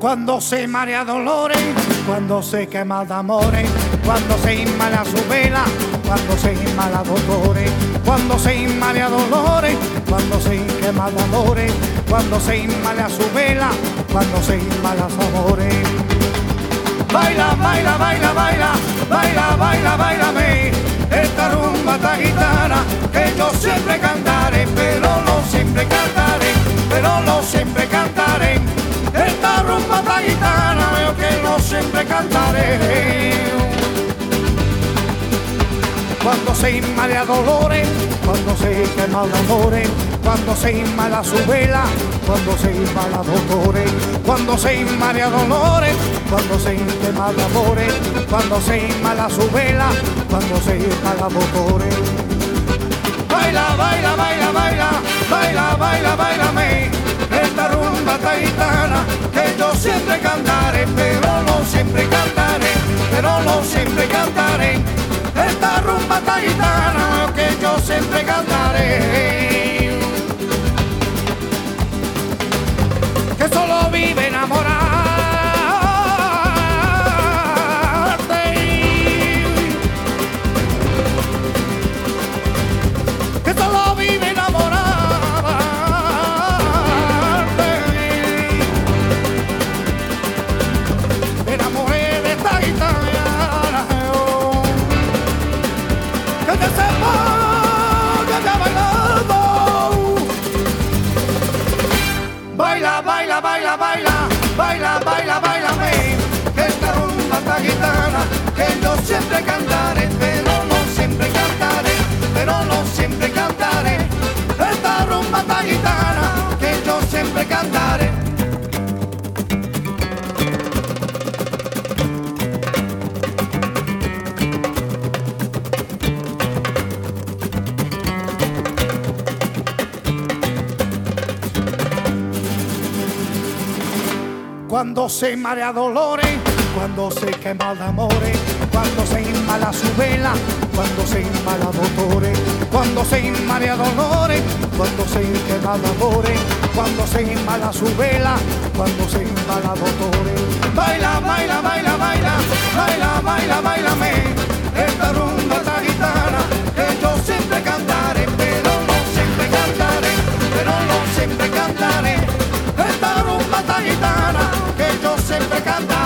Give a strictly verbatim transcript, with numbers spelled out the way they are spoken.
Cuando se marea dolores, cuando se quema de amores, cuando se inmala su vela, cuando se inmala dolores, cuando se inmala dolores, cuando se quema de amores, cuando se inmala su vela, cuando se inmala sus amores. Baila, baila, baila, baila, baila, baila, bailame esta rumba, esta gitana que yo siempre cantaré, pero no siempre cantaré, pero no siempre cantaré. Esta rumba, esta gitana veo que no siempre cantaré. Cuando se inmala dolores, cuando se quema de amores, cuando se inmala su vela, cuando se inmala dolores, cuando se inmala dolores, cuando se quema de amores, cuando se inmala su vela, cuando se inmala dolores. Baila, baila, baila, baila, baila, baila, bailame esta rumba, esta gitana que yo siempre cantaré, pero no siempre cantaré, pero no siempre cantaré. Esta rumba, esta gitana que yo siempre cantaré. Que solo vive enamorarte, que solo vive enamorarte. Me enamoré de esta gitana, que te sepa que te bailando. Baila, baila, baila, baila, baila, baila, bailame esta rumba, esta gitana que yo siempre cantaré, pero no siempre cantaré, pero no siempre cantaré. Esta rumba, esta gitana que yo siempre cantaré. Cuando se marea dolores, cuando se quema de amores, cuando se inmala su vela, cuando se inmala dolores, cuando se inmala dolores, cuando se quema de amores, cuando se inmala su vela, cuando se inmala dolores. Baila, baila, baila, baila, baila, baila, bailame esta rumba, esta gitana que yo siempre cantaré, pero no siempre cantaré, pero no siempre cantaré. Esta rumba, esta gitana que yo siempre cantaré.